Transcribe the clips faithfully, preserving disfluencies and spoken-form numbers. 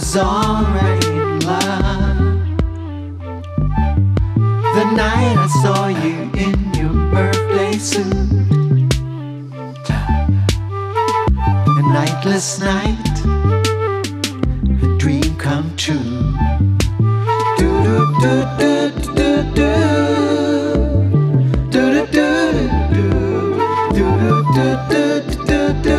was already in love. The night I saw you in your birthday suit, a nightless night, a dream come true. Do do do do do do do do do do do do do do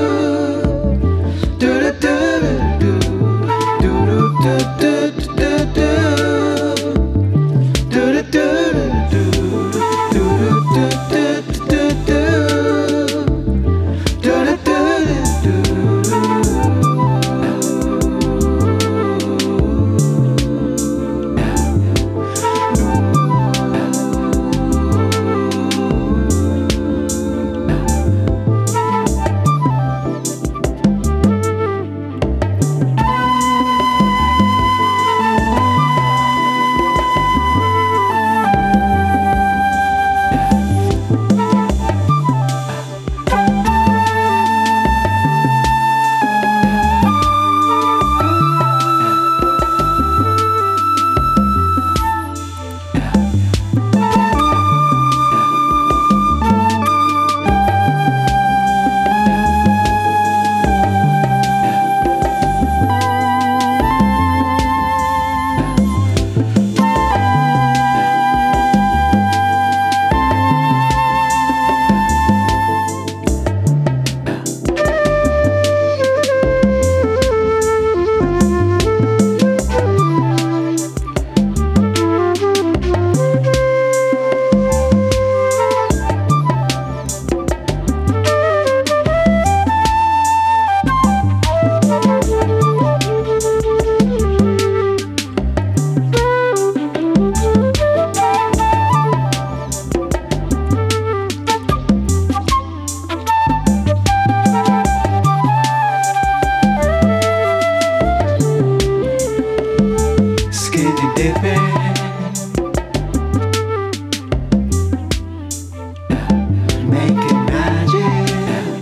making magic,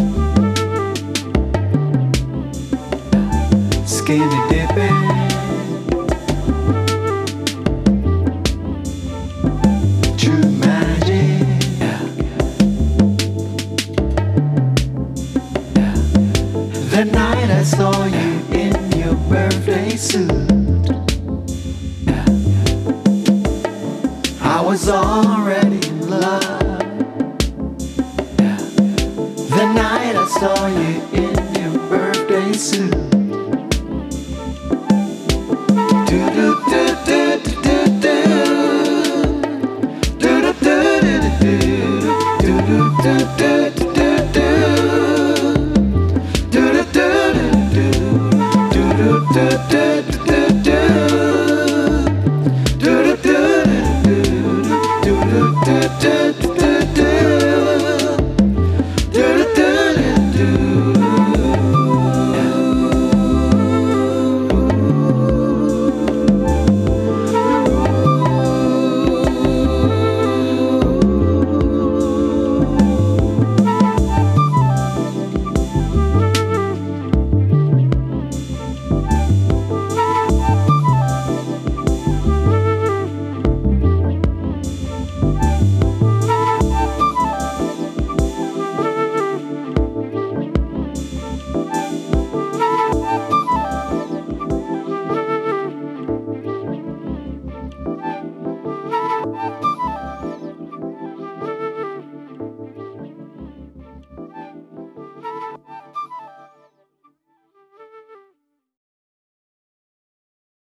skinny dipping, true magic. The night I saw you in your birthday suit, I was already in love. The night I saw you in your birthday suit. Do do do